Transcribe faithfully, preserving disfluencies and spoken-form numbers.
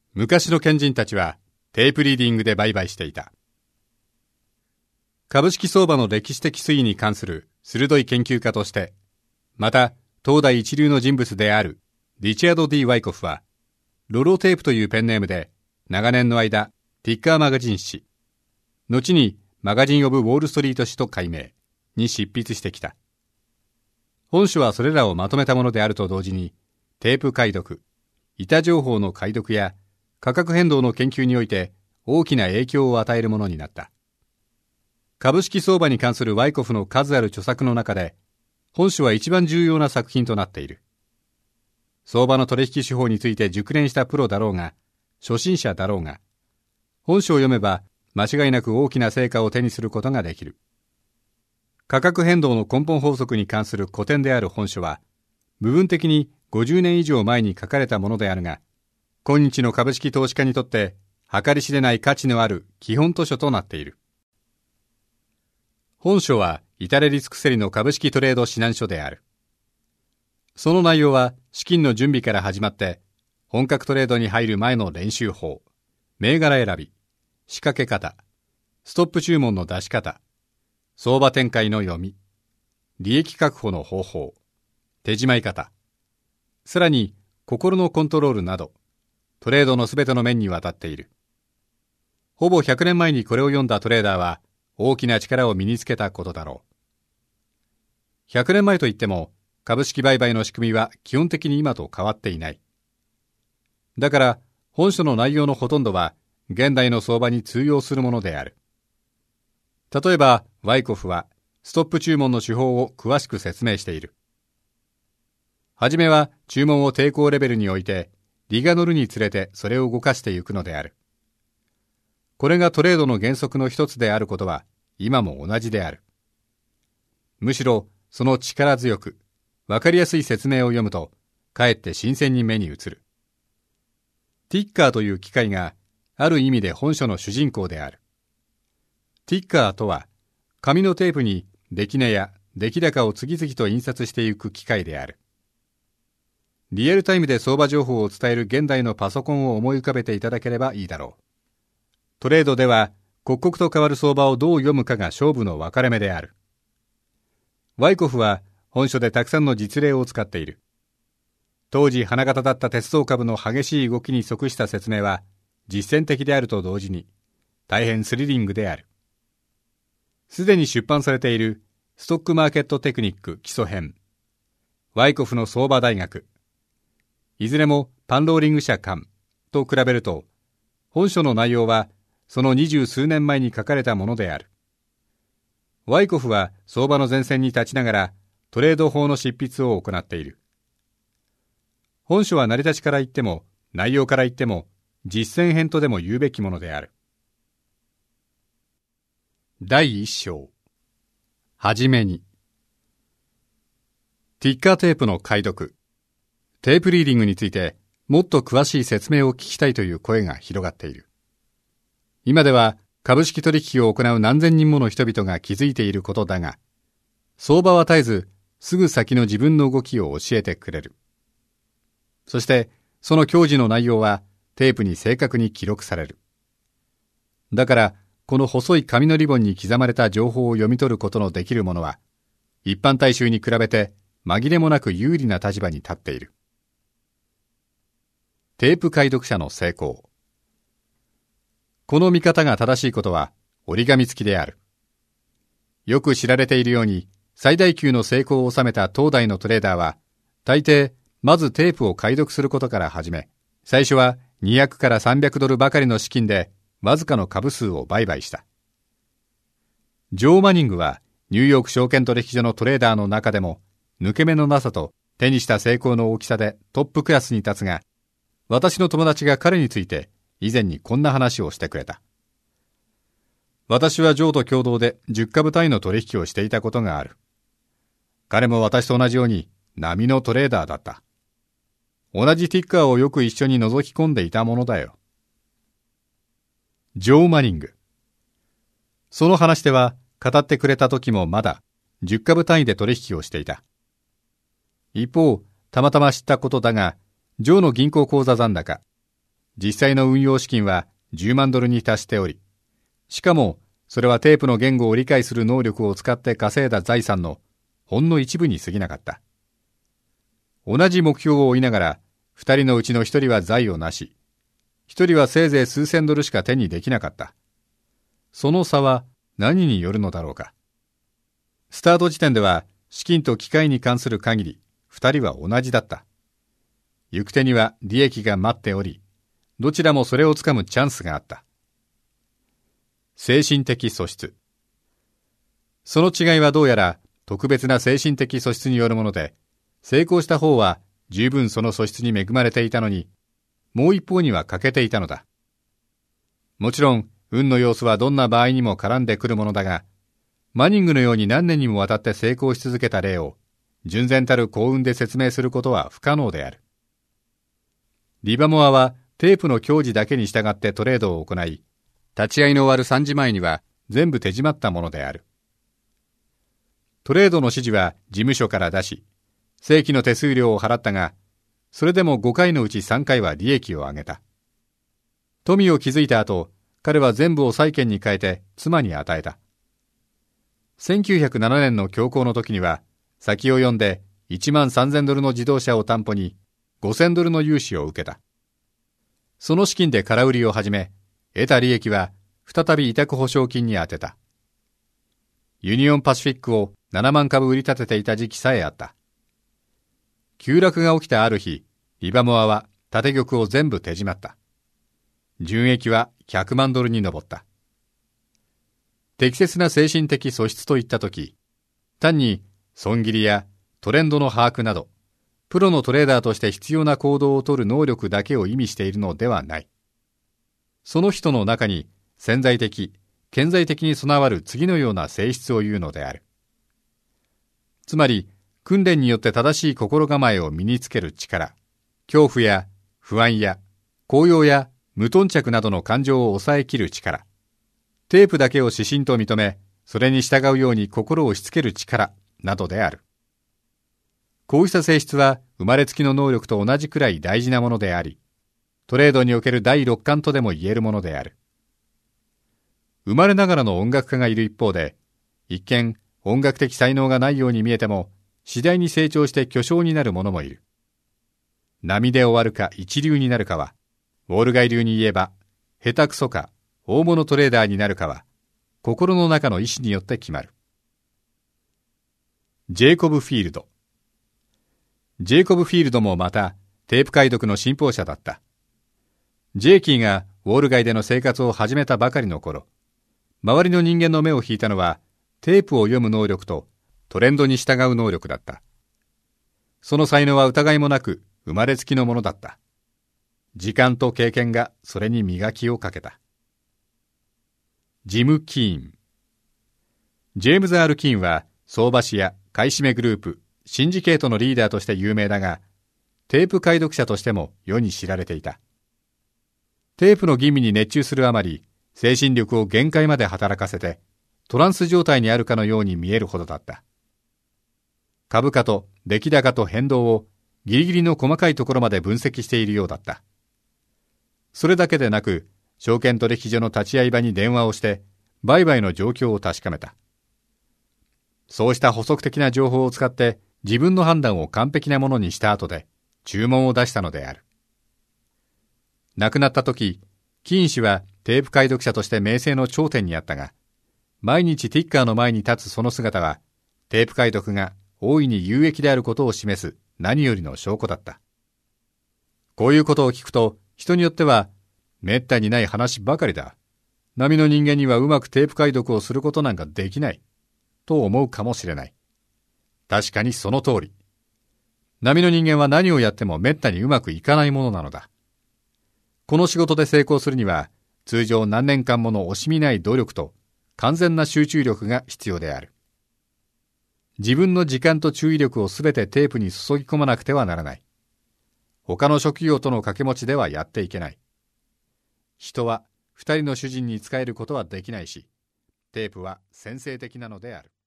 昔の賢人たちはテープリーディングで売買していた。株式相場の歴史的推移に関する鋭い研究家として、また当代一流の人物であるリチャード・ D ・ワイコフは、ロロテープというペンネームで長年の間ティッカーマガジン誌、後にマガジン・オブ・ウォール・ストリート誌と改名に執筆してきた。本書はそれらをまとめたものであると同時に、テープ解読、板情報の解読や価格変動の研究において大きな影響を与えるものになった。株式相場に関するワイコフの数ある著作の中で、本書は一番重要な作品となっている。相場の取引手法について熟練したプロだろうが、初心者だろうが、本書を読めば間違いなく大きな成果を手にすることができる。価格変動の根本法則に関する古典である本書は、部分的にごじゅうねん以上前に書かれたものであるが、今日の株式投資家にとって計り知れない価値のある基本図書となっている。本書は至れり尽くせりの株式トレード指南書である。その内容は資金の準備から始まって、本格トレードに入る前の練習法、銘柄選び、仕掛け方、ストップ注文の出し方、相場展開の読み、利益確保の方法、手締まい方、さらに心のコントロールなど、トレードのすべての面にわたっている。ほぼひゃくねんまえにこれを読んだトレーダーは大きな力を身につけたことだろう。ひゃくねんまえといっても株式売買の仕組みは基本的に今と変わっていない。だから本書の内容のほとんどは現代の相場に通用するものである。例えばワイコフはストップ注文の手法を詳しく説明している。はじめは注文を抵抗レベルに置いて、利が乗るにつれてそれを動かしていくのである。これがトレードの原則の一つであることは今も同じである。むしろその力強く、わかりやすい説明を読むと、かえって新鮮に目に映る。ティッカーという機械がある意味で本書の主人公である。ティッカーとは、紙のテープに出来値や出来高を次々と印刷していく機械である。リアルタイムで相場情報を伝える現代のパソコンを思い浮かべていただければいいだろう。トレードでは刻々と変わる相場をどう読むかが勝負の分かれ目である。ワイコフは本書でたくさんの実例を使っている。当時花形だった鉄道株の激しい動きに即した説明は実践的であると同時に大変スリリングである。すでに出版されているストックマーケットテクニック基礎編、ワイコフの相場大学、いずれもパンローリング社刊と比べると、本書の内容はその二十数年前に書かれたものである。ワイコフは相場の前線に立ちながらトレード法の執筆を行っている。本書は成り立ちから言っても内容から言っても実践編とでも言うべきものである。だい一章、はじめに。ティッカーテープの解読、テープリーディングについてもっと詳しい説明を聞きたいという声が広がっている。今では株式取引を行う何千人もの人々が気づいていることだが、相場は絶えずすぐ先の自分の動きを教えてくれる。そしてその教示の内容はテープに正確に記録される。だからこの細い紙のリボンに刻まれた情報を読み取ることのできる者は、一般大衆に比べて紛れもなく有利な立場に立っている。テープ解読者の成功。この見方が正しいことは折り紙付きである。よく知られているように、最大級の成功を収めた当代のトレーダーは、大抵まずテープを解読することから始め、最初はにひゃくからさんびゃくドルばかりの資金でわずかの株数を売買した。ジョー・マニングはニューヨーク証券取引所のトレーダーの中でも抜け目のなさと手にした成功の大きさでトップクラスに立つが、私の友達が彼について以前にこんな話をしてくれた。私はジョーと共同でじゅっ株単位の取引をしていたことがある。彼も私と同じように並のトレーダーだった。同じティッカーをよく一緒に覗き込んでいたものだよ。ジョー・マニング。その話では語ってくれた時もまだじゅっ株単位で取引をしていた。一方、たまたま知ったことだが、ジョーの銀行口座残高、 実際の運用資金はじゅうまんドルに達しており、しかもそれはテープの言語を理解する能力を使って稼いだ財産のほんの一部に過ぎなかった。同じ目標を追いながら、二人のうちの一人は財をなし、一人はせいぜい数千ドルしか手にできなかった。その差は何によるのだろうか。スタート時点では資金と機械に関する限り、二人は同じだった。行く手には利益が待っており、どちらもそれをつかむチャンスがあった。精神的素質。その違いはどうやら特別な精神的素質によるもので、成功した方は十分その素質に恵まれていたのに、もう一方には欠けていたのだ。もちろん、運の要素はどんな場合にも絡んでくるものだが、マニングのように何年にもわたって成功し続けた例を、純然たる幸運で説明することは不可能である。リバモアはテープの教示だけに従ってトレードを行い、立ち会いの終わるさんじまえには全部手締まったものである。トレードの指示は事務所から出し、正規の手数料を払ったが、それでもごかいのうちさんかいは利益を上げた。富を築いた後、彼は全部を債券に変えて妻に与えた。せんきゅうひゃくななねんの恐慌の時には、先を読んでいちまんさんぜんドルの自動車を担保にごせんドルの融資を受けた。その資金で空売りを始め、得た利益は再び委託保証金に充てた。ユニオンパシフィックをななまんかぶ売り立てていた時期さえあった。急落が起きたある日、リバモアは縦玉を全部手締まった。純益はひゃくまんドルに上った。適切な精神的素質といったとき、単に損切りやトレンドの把握など、プロのトレーダーとして必要な行動を取る能力だけを意味しているのではない。その人の中に潜在的、顕在的に備わる次のような性質を言うのである。つまり、訓練によって正しい心構えを身につける力、恐怖や不安や高揚や無頓着などの感情を抑えきる力、テープだけを指針と認め、それに従うように心をしつける力などである。こうした性質は生まれつきの能力と同じくらい大事なものであり、トレードにおける第六感とでも言えるものである。生まれながらの音楽家がいる一方で、一見音楽的才能がないように見えても、次第に成長して巨匠になる者もいる。波で終わるか一流になるかは、ウォール街流に言えば、下手くそか大物トレーダーになるかは、心の中の意志によって決まる。ジェイコブ・フィールド。ジェイコブ・フィールドもまた、テープ解読の信奉者だった。ジェイキーがウォール街での生活を始めたばかりの頃、周りの人間の目を引いたのは、テープを読む能力とトレンドに従う能力だった。その才能は疑いもなく生まれつきのものだった。時間と経験がそれに磨きをかけた。ジム・キーン。ジェームズ・アール・キーンは相場師や買い占めグループ、シンジケートのリーダーとして有名だが、テープ解読者としても世に知られていた。テープの吟味に熱中するあまり、精神力を限界まで働かせて、トランス状態にあるかのように見えるほどだった。株価と出来高と変動をギリギリの細かいところまで分析しているようだった。それだけでなく、証券取引所の立ち会い場に電話をして、売買の状況を確かめた。そうした補足的な情報を使って自分の判断を完璧なものにした後で注文を出したのである。亡くなった時、キーン氏はテープ解読者として名声の頂点にあったが、毎日ティッカーの前に立つその姿は、テープ解読が大いに有益であることを示す何よりの証拠だった。こういうことを聞くと、人によっては、めったにない話ばかりだ。並の人間にはうまくテープ解読をすることなんかできない。と思うかもしれない。確かにその通り。並の人間は何をやってもめったにうまくいかないものなのだ。この仕事で成功するには、通常何年間もの惜しみない努力と完全な集中力が必要である。自分の時間と注意力をすべてテープに注ぎ込まなくてはならない。他の職業との掛け持ちではやっていけない。人は二人の主人に仕えることはできないし、テープは先制的なのである。